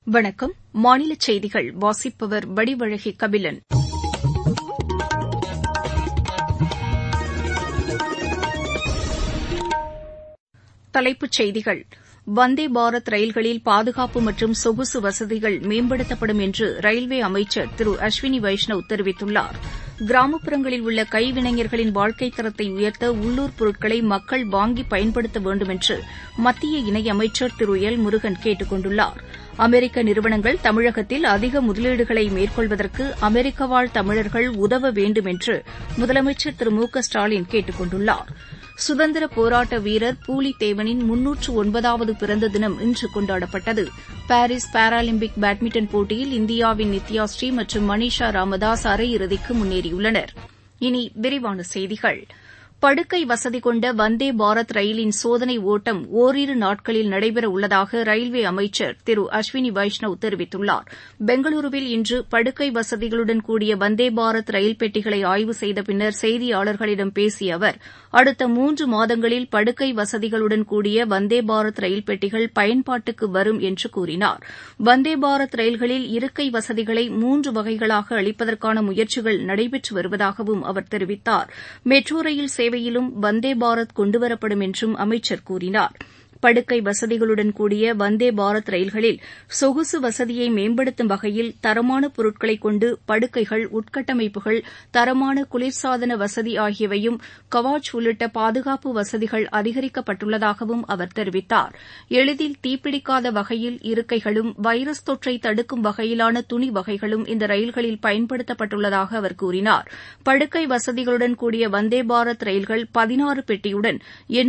வணக்கம். மாநிலச் செய்திகள் வாசிப்பவர் வடிவழகி கபிலன். தலைப்புச் செய்திகள். வந்தே பாரத் ரயில்களில் பாதுகாப்பு மற்றும் சொகுசு வசதிகள் மேம்படுத்தப்படும் என்று ரயில்வே அமைச்சர் திரு அஸ்வினி வைஷ்ணவ் தெரிவித்துள்ளார். கிராமப்புறங்களில் உள்ள கைவினைஞர்களின் வாழ்க்கைத் தரத்தை உயர்த்த உள்ளூர் பொருட்களை மக்கள் வாங்கி பயன்படுத்த வேண்டும் என்று மத்திய இணையமைச்சர் திரு எல் முருகன் கேட்டுக் கொண்டுள்ளார். அமெரிக்க நிறுவனங்கள் தமிழகத்தில் அதிக முதலீடுகளை மேற்கொள்வதற்கு அமெரிக்க வாழ் தமிழர்கள் உதவ வேண்டும் என்று முதலமைச்சர் திரு மு க ஸ்டாலின் கேட்டுக் கொண்டுள்ளார். சுதந்திரப் போராட்ட வீரர் பூலித்தேவனின் 309வது பிறந்த தினம் இன்று கொண்டாடப்பட்டது. பாரிஸ் பாராலிம்பிக் பேட்மிண்டன் போட்டியில் இந்தியாவின் நித்யா ஸ்ரீ மற்றும் மனிஷா ராமதாஸ் அரையிறுதிக்கு முன்னேறியுள்ளனர். இனி விரிவான செய்திகள். படுக்கை வசதி கொண்ட வந்தே பாரத் ரயிலின் சோதனை ஓட்டம் ஓரிரு நாட்களில் நடைபெறவுள்ளதாக ரயில்வே அமைச்சர் திரு அஸ்வினி வைஷ்ணவ் தெரிவித்துள்ளார். பெங்களூருவில் இன்று படுக்கை வசதிகளுடன் கூடிய வந்தே பாரத் ரயில் பெட்டிகளை ஆய்வு செய்த பின்னர் செய்தியாளர்களிடம் பேசிய அவர், அடுத்த 3 மாதங்களில் படுக்கை வசதிகளுடன் கூடிய வந்தே பாரத் ரயில் பெட்டிகள் பயன்பாட்டுக்கு வரும் என்று கூறினார். வந்தே பாரத் ரயில்களில் இருக்கை வசதிகளை 3 வகைகளாக அளிப்பதற்கான முயற்சிகள் நடைபெற்று வருவதாகவும் அவர் தெரிவித்தார். மெட்ரோ ரயில் சேவையிலும் வந்தே பாரத் கொண்டுவரப்படும் என்றும் அமைச்சர் கூறினார். படுக்கை வசதிகளுடன் கூடிய வந்தே பாரத் ரயில்களில் சொகுசு வசதியை மேம்படுத்தும் வகையில் தரமான பொருட்களை கொண்டு படுக்கைகள், உட்கட்டமைப்புகள், தரமான குளிர்சாதன வசதி ஆகியவையும் கவாச் உள்ளிட்ட பாதுகாப்பு வசதிகள் அதிகரிக்கப்பட்டுள்ளதாகவும் அவர் தெரிவித்தார். எளிதில் தீப்பிடிக்காத வகையில் இருக்கைகளும், வைரஸ் தொற்றை தடுக்கும் வகையிலான துணி வகைகளும் இந்த ரயில்களில் பயன்படுத்தப்பட்டுள்ளதாக அவர் கூறினார். படுக்கை வசதிகளுடன் கூடிய வந்தே பாரத் ரயில்கள் 16 பெட்டியுடன்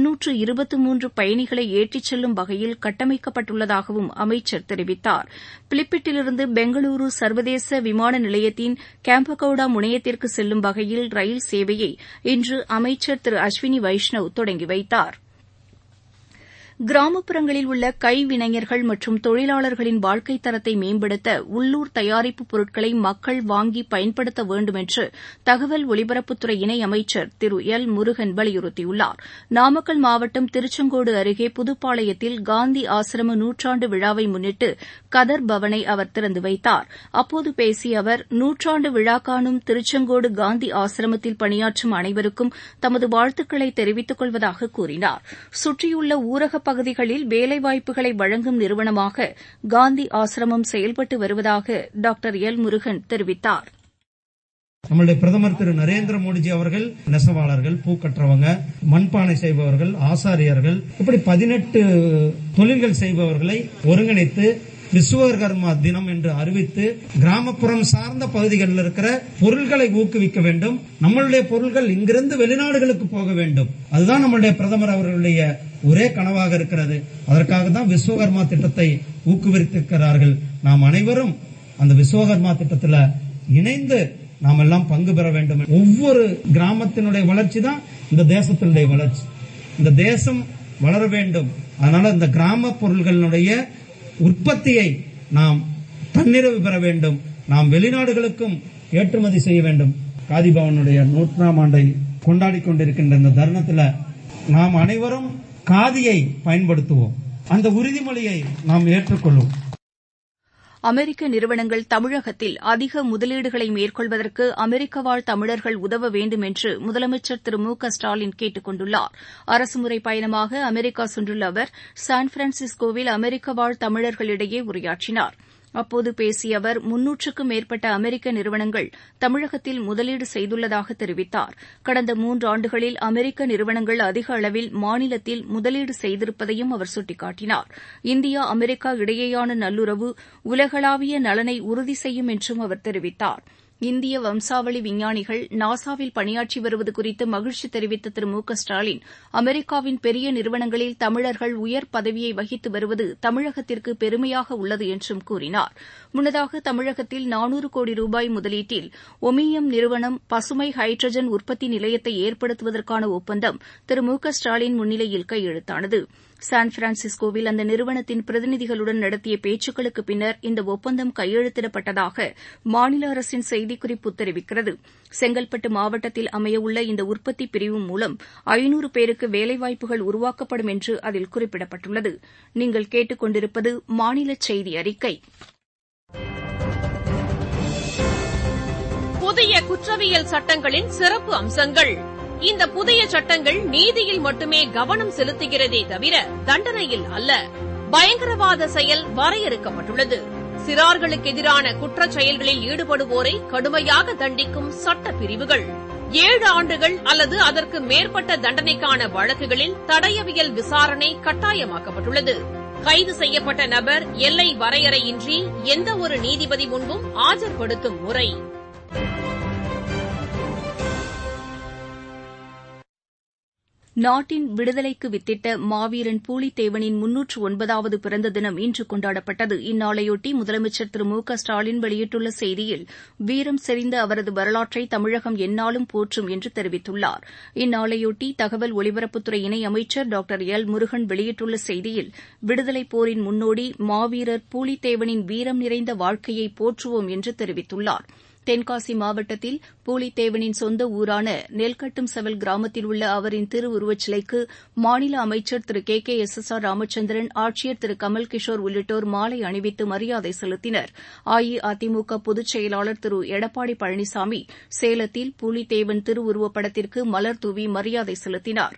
823 பயணிகளை ஏற்றிச் செல்லும் வகையில் கட்டமைக்கப்பட்டுள்ளதாகவும் அமைச்சர் தெரிவித்தார். பிலிப்பிட்டிலிருந்து பெங்களூரு சர்வதேச விமான நிலையத்தின் கேம்பகவுடா முனையத்திற்கு செல்லும் வகையில் ரயில் சேவையை இன்று அமைச்சர் திரு அஸ்வினி வைஷ்ணவ் தொடங்கி வைத்தார். கிராமப்புறங்களில் உள்ள கைவினைஞர்கள் மற்றும் தொழிலாளர்களின் வாழ்க்கைத் தரத்தை மேம்படுத்த உள்ளூர் தயாரிப்பு பொருட்களை மக்கள் வாங்கி பயன்படுத்த வேண்டும் என்று தகவல் ஒலிபரப்புத்துறை இணையமைச்சர் திரு எல் முருகன் வலியுறுத்தியுள்ளார். நாமக்கல் மாவட்டம் திருச்செங்கோடு அருகே புதுப்பாளையத்தில் காந்தி ஆசிரம நூற்றாண்டு விழாவை முன்னிட்டு கதர் பவனை அவர் திறந்து வைத்தார். அப்போது பேசிய அவர், நூற்றாண்டு விழா காணும் திருச்செங்கோடு காந்தி ஆசிரமத்தில் பணியாற்றும் அனைவருக்கும் தமது வாழ்த்துக்களை தெரிவித்துக் கொள்வதாக கூறினார். சுற்றியுள்ள ஊரக பகுதிகளில் வேலைவாய்ப்புகளை வழங்கும் நிறுவனமாக காந்தி ஆசிரமம் செயல்பட்டு வருவதாக டாக்டர் எல் முருகன் தெரிவித்தார். நம்முடைய பிரதமர் திரு நரேந்திர மோடிஜி அவர்கள் நெசவாளர்கள், பூக்கற்றவங்க, மண்பானை செய்பவர்கள், ஆசாரியர்கள், இப்படி 18 தொழில்கள் செய்பவர்களை ஒருங்கிணைத்து விஸ்வகர்மா தினம் என்று அறிவித்து கிராமப்புறம் சார்ந்த பகுதிகளில் இருக்கிற பொருட்களை ஊக்குவிக்க வேண்டும். நம்மளுடைய பொருட்கள் இங்கிருந்து வெளிநாடுகளுக்கு போக வேண்டும். அதுதான் நம்முடைய பிரதமர் அவர்களுடைய ஒரே கனவாக இருக்கிறது. அதற்காக தான் விஸ்வகர்மா திட்டத்தை ஊக்குவித்திருக்கிறார்கள். நாம் அனைவரும் அந்த விஸ்வகர்மா திட்டத்தில் இணைந்து நாம் எல்லாம் பங்கு பெற வேண்டும். ஒவ்வொரு கிராமத்தினுடைய வளர்ச்சி தான் இந்த தேசத்தினுடைய வளர்ச்சி. இந்த தேசம் வளர வேண்டும். அதனால இந்த கிராம பொருள்களுடைய உற்பத்தியை நாம் தன்னிறைவு பெற வேண்டும். நாம் வெளிநாடுகளுக்கும் ஏற்றுமதி செய்ய வேண்டும். காதி பவனுடைய 100ஆம் ஆண்டை கொண்டாடி கொண்டிருக்கின்ற இந்த தருணத்தில் நாம் அனைவரும் காதியை பயன்படுத்துவோம். அந்த உறுதிமொழியை நாம் ஏற்றுக்கொள்வோம். அமெரிக்க நிறுவனங்கள் தமிழகத்தில் அதிக முதலீடுகளை மேற்கொள்வதற்கு அமெரிக்க வாழ் தமிழர்கள் உதவ வேண்டும் என்று முதலமைச்சர் திரு மு க ஸ்டாலின் கேட்டுக் கொண்டுள்ளார். அரசுமுறை பயணமாக அமெரிக்கா சென்றுள்ள அவர் சான் பிரான்சிஸ்கோவில் அமெரிக்க வாழ் தமிழர்களிடையே உரையாற்றினார். அப்போது பேசிய அவர், 300க்கும் மேற்பட்ட அமெரிக்க நிறுவனங்கள் தமிழகத்தில் முதலீடு செய்துள்ளதாக தெரிவித்தார். கடந்த 3 ஆண்டுகளில் அமெரிக்க நிறுவனங்கள் அதிக அளவில் மாநிலத்தில் முதலீடு செய்திருப்பதையும் அவர் சுட்டிக்காட்டினார். இந்தியா அமெரிக்கா இடையேயான நல்லுறவு உலகளாவிய நலனை உறுதி செய்யும் என்றும் அவர் தெரிவித்தார். இந்திய வம்சாவளி விஞ்ஞானிகள் நாசாவில் பணியாற்றி வருவது குறித்து மகிழ்ச்சி தெரிவித்த திரு மு க ஸ்டாலின், அமெரிக்காவின் பெரிய நிறுவனங்களில் தமிழர்கள் உயர் பதவியை வகித்து வருவது தமிழகத்திற்கு பெருமையாக உள்ளது என்றும் கூறினார். முன்னதாக தமிழகத்தில் 400 கோடி ரூபாய் முதலீட்டில் ஒமியம் நிறுவனம் பசுமை ஹைட்ரஜன் உற்பத்தி நிலையத்தை ஏற்படுத்துவதற்கான ஒப்பந்தம் திரு மு க ஸ்டாலின் முன்னிலையில் கையெழுத்தானது. சான் பிரான்சிஸ்கோவில் அந்த நிறுவனத்தின் பிரதிநிதிகளுடன் நடத்திய பேச்சுக்களுக்கு பின்னர் இந்த ஒப்பந்தம் கையெழுத்திடப்பட்டதாக மாநில அரசின் செய்திக்குறிப்பு தெரிவிக்கிறது. செங்கல்பட்டு மாவட்டத்தில் அமையவுள்ள இந்த உற்பத்தி பிரிவு மூலம் 500 பேருக்கு வேலைவாய்ப்புகள் உருவாக்கப்படும் என்று அதில் குறிப்பிடப்பட்டுள்ளது. நீங்கள் கேட்டுக் கொண்டிருப்பது மாநில செய்தி அறிக்கை. புதிய குற்றவியல் சட்டங்களின் சிறப்பு அம்சங்கள். இந்த புதிய சட்டங்கள் நீதியில் மட்டுமே கவனம் செலுத்துகிறதே தவிர தண்டனையில் அல்ல. பயங்கரவாத செயல் வரையறுக்கப்பட்டுள்ளது. சிறார்களுக்கு எதிரான குற்றச் செயல்களில் ஈடுபடுவோரை கடுமையாக தண்டிக்கும் சட்ட பிரிவுகள். 7 ஆண்டுகள் அல்லது அதற்கு மேற்பட்ட தண்டனைக்கான வழக்குகளில் தடயவியல் விசாரணை கட்டாயமாக்கப்பட்டுள்ளது. கைது செய்யப்பட்ட நபர் எல்லை வரையறையின்றி எந்தவொரு நீதிபதி முன்பும் ஆஜர்படுத்தும் முறை. நாட்டின் விடுதலைக்கு வித்திட்ட மாவீரன் பூலித்தேவனின் 309வது பிறந்த தினம் இன்று கொண்டாடப்பட்டது. இந்நாளையொட்டி முதலமைச்சர் திரு மு க ஸ்டாலின் வெளியிட்டுள்ள செய்தியில், வீரம் செறிந்த அவரது வரலாற்றை தமிழகம் எந்நாளும் போற்றும் என்று தெரிவித்துள்ளார். இந்நாளையொட்டி தகவல் ஒலிபரப்புத்துறை இணையமைச்சர் டாக்டர் எல் முருகன் வெளியிட்டுள்ள செய்தியில், விடுதலைப் போரின் முன்னோடி மாவீரர் பூலித்தேவனின் வீரம் நிறைந்த வாழ்க்கையை போற்றுவோம் என்று தெரிவித்துள்ளார். தென்காசி மாவட்டத்தில் பூலித்தேவனின் சொந்த ஊரான நெல்கட்டும் செவல் கிராமத்தில் உள்ள அவரின் திருவுருவச் சிலைக்கு மாநில அமைச்சர் திரு KKSSR ராமச்சந்திரன், ஆட்சியர் திரு கமல் கிஷோர் உள்ளிட்டோர் மாலை அணிவித்து மரியாதை செலுத்தினர். அஇஅதிமுக பொதுச் செயலாளர் திரு எடப்பாடி பழனிசாமி சேலத்தில் பூலித்தேவன் திருவுருவப் படத்திற்கு மலர் தூவி மரியாதை செலுத்தினார்.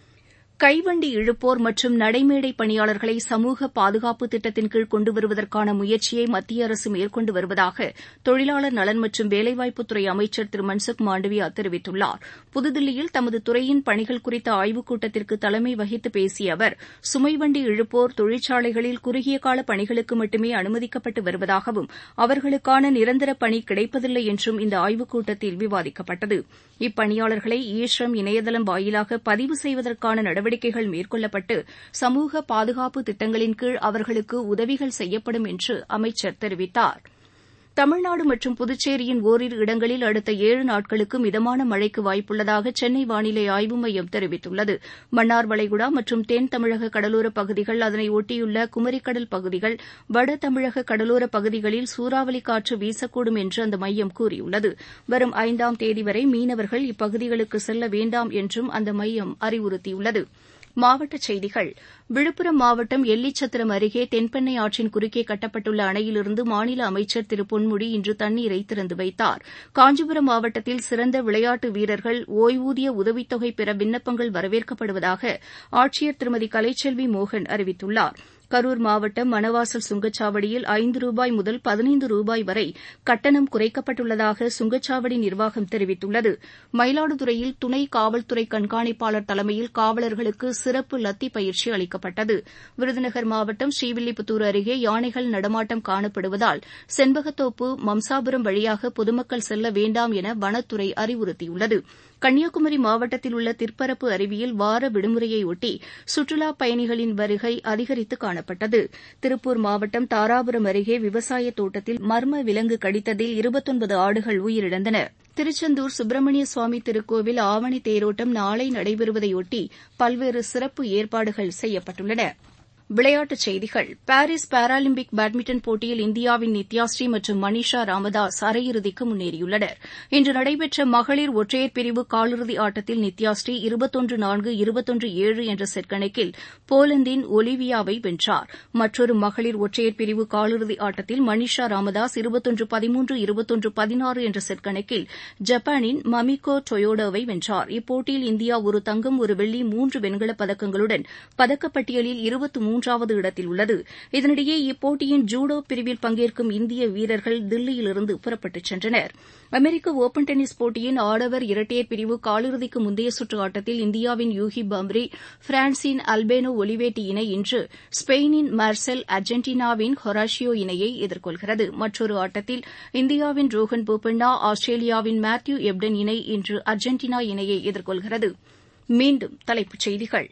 கைவண்டி இழுப்போர் மற்றும் நடைமேடை பணியாளர்களை சமூக பாதுகாப்பு திட்டத்தின் கீழ் கொண்டு வருவதற்கான முயற்சியை மத்திய அரசு மேற்கொண்டு வருவதாக தொழிலாளர் நலன் மற்றும் வேலைவாய்ப்புத்துறை அமைச்சர் திரு மன்சுக் மாண்டவியா தெரிவித்துள்ளார். புதுதில்லியில் தமது துறையின் பணிகள் குறித்த ஆய்வுக் கூட்டத்திற்கு தலைமை வகித்து பேசிய அவர், சுமைவண்டி இழுப்போர் தொழிற்சாலைகளில் குறுகிய கால பணிகளுக்கு மட்டுமே அனுமதிக்கப்பட்டு வருவதாகவும் அவர்களுக்கான நிரந்தர பணி கிடைப்பதில்லை என்றும் இந்த ஆய்வுக் கூட்டத்தில் விவாதிக்கப்பட்டது. இப்பணியாளர்களை ஈ-ஸ்ரம் இணையதளம் வாயிலாக பதிவு செய்வதற்கான நடவடிக்கைகள் மேற்கொள்ளப்பட்டு சமூக பாதுகாப்பு திட்டங்களின் கீழ் அவர்களுக்கு உதவிகள் செய்யப்படும் என்று அமைச்சர் தெரிவித்தார். தமிழ்நாடு மற்றும் புதுச்சேரியின் ஓரிரு இடங்களில் அடுத்த 7 நாட்களுக்கு மிதமான மழைக்கு வாய்ப்புள்ளதாக சென்னை வானிலை ஆய்வு மையம் தெரிவித்துள்ளது. மன்னார் வளைகுடா மற்றும் தென் தமிழக கடலோரப் பகுதிகள், அதனை ஒட்டியுள்ள குமரிக்கடல் பகுதிகள், வட தமிழக கடலோரப் பகுதிகளில் சூறாவளி காற்று வீசக்கூடும் என்று அந்த மையம் கூறியுள்ளது. வரும் 5ஆம் தேதி வரை மீனவர்கள் இப்பகுதிகளுக்கு செல்ல வேண்டாம் என்றும் அந்த மையம் அறிவுறுத்தியுள்ளது. மாவட்டச் செய்திகள். விழுப்புரம் மாவட்டம் எல்லிச்சத்திரம் அருகே தென்பெண்ணை ஆற்றின் குறுக்கே கட்டப்பட்டுள்ள அணையிலிருந்து மாநில அமைச்சர் திரு பொன்முடி இன்று தண்ணீரை திறந்து வைத்தார். காஞ்சிபுரம் மாவட்டத்தில் சிறந்த விளையாட்டு வீரர்கள் ஓய்வூதிய உதவித்தொகை பெற விண்ணப்பங்கள் வரவேற்கப்படுவதாக ஆட்சியர் திருமதி கலைச்செல்வி மோகன் அறிவித்துள்ளார். கரூர் மாவட்டம் மணவாசல் சுங்கச்சாவடியில் 5 ரூபாய் முதல் 15 ரூபாய் வரை கட்டணம் குறைக்கப்பட்டுள்ளதாக சுங்கச்சாவடி நிர்வாகம் தெரிவித்துள்ளது. மயிலாடுதுறையில் துணை காவல்துறை கண்காணிப்பாளர் தலைமையில் காவலர்களுக்கு சிறப்பு லத்தி பயிற்சி அளிக்கப்பட்டது. விருதுநகர் மாவட்டம் ஸ்ரீவில்லிபுத்தூர் அருகே யானைகள் நடமாட்டம் காணப்படுவதால் செண்பகத்தோப்பு, மம்சாபுரம் வழியாக பொதுமக்கள் செல்ல வேண்டாம் என வனத்துறை அறிவுறுத்தியுள்ளது. கன்னியாகுமரி மாவட்டத்தில் உள்ள திற்பரப்பு அருவியில் வார விடுமுறையொட்டி சுற்றுலாப் பயணிகளின் வருகை அதிகரித்து காணப்பட்டது. திருப்பூர் மாவட்டம் தாராபுரம் அருகே விவசாய தோட்டத்தில் மர்ம விலங்கு கடித்ததில் 29 ஆடுகள் உயிரிழந்தன. திருச்செந்தூர் சுப்பிரமணிய சுவாமி திருக்கோவில் ஆவணி தேரோட்டம் நாளை நடைபெறுவதையொட்டி பல்வேறு சிறப்பு ஏற்பாடுகள் செய்யப்பட்டுள்ளன. விளையாட்டுச் செய்திகள். பாரிஸ் பாராலிம்பிக் பேட்மிண்டன் போட்டியில் இந்தியாவின் நித்யாஸ்ரீ மற்றும் மனிஷா ராமதாஸ் அரையிறுதிக்கு முன்னேறியுள்ளனர். இன்று நடைபெற்ற மகளிர் ஒற்றையர் பிரிவு காலிறுதி ஆட்டத்தில் நித்யாஸ்ரீ 21-4, 21-7 என்ற செட் கணக்கில் போலந்தின் ஒலிவியாவை வென்றார். மற்றொரு மகளிர் ஒற்றையர் பிரிவு காலிறுதி ஆட்டத்தில் மனிஷா ராமதாஸ் 21-13, 21-16 என்ற செட் கணக்கில் ஜப்பானின் மமிகோ டொயோடாவை வென்றார். இப்போட்டியில் இந்தியா ஒரு தங்கம், ஒரு வெள்ளி, 3 வெண்கலப் பதக்கங்களுடன் பதக்கப்பட்டியலில் 23வது இடத்தில் உள்ளது. இதனிடையே இப்போட்டியின் ஜூடோ பிரிவில் பங்கேற்கும் இந்திய வீரர்கள் தில்லியிலிருந்து புறப்பட்டுச் சென்றனர். அமெரிக்க ஒபன் டென்னிஸ் போட்டியின் ஆடவர் இரட்டையர் பிரிவு காலிறுதிக்கு முந்தைய சுற்று ஆட்டத்தில் இந்தியாவின் யூகி பாம்ரி, பிரான்சின் அல்பேனோ ஒலிவேட்டி இணை இன்று ஸ்பெயினின் மார்செல், அர்ஜென்டினாவின் ஹொராஷியோ இணையை எதிர்கொள்கிறது. மற்றொரு ஆட்டத்தில் இந்தியாவின் ரோஹன் போபண்ணா, ஆஸ்திரேலியாவின் மேத்யூ எப்டன் இணை இன்று அர்ஜென்டினா இணையை எதிர்கொள்கிறது. மீண்டும் தலைப்புச் செய்திகள்.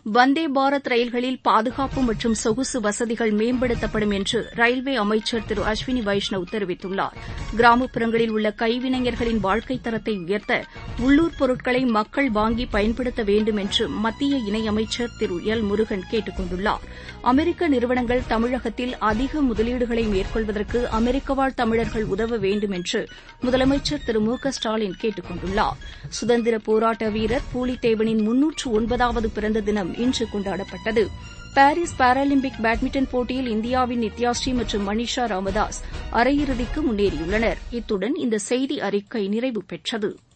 வந்தே பாரத் ரயில்களில் பாதுகாப்பு மற்றும் சொகுசு வசதிகள் மேம்படுத்தப்படும் என்று ரயில்வே அமைச்சர் திரு அஸ்வினி வைஷ்ணவ் தெரிவித்துள்ளார். கிராமப்புறங்களில் உள்ள கைவினைஞர்களின் வாழ்க்கைத் தரத்தை உயர்த்த உள்ளூர் பொருட்களை மக்கள் வாங்கி பயன்படுத்த வேண்டும் என்று மத்திய இணையமைச்சர் திரு எல் முருகன் கேட்டுக் கொண்டுள்ளார். அமெரிக்க நிறுவனங்கள் தமிழகத்தில் அதிக முதலீடுகளை மேற்கொள்வதற்கு அமெரிக்க வாழ் தமிழர்கள் உதவ வேண்டும் என்று முதலமைச்சர் திரு மு க ஸ்டாலின் கேட்டுக் கொண்டுள்ளார். சுதந்திர போராட்ட வீரர் பூலித்தேவனின் 309வது பிறந்த தினம் இன்று கொண்டாடப்பட்டது. பாரிஸ் பாராலிம்பிக் பேட்மிண்டன் போட்டியில் இந்தியாவின் நித்யாஸ்ரீ மற்றும் மனிஷா ராமதாஸ் அரையிறுதிக்கு முன்னேறியுள்ளனர். இத்துடன் இந்த செய்தி அறிக்கை நிறைவு பெற்றது.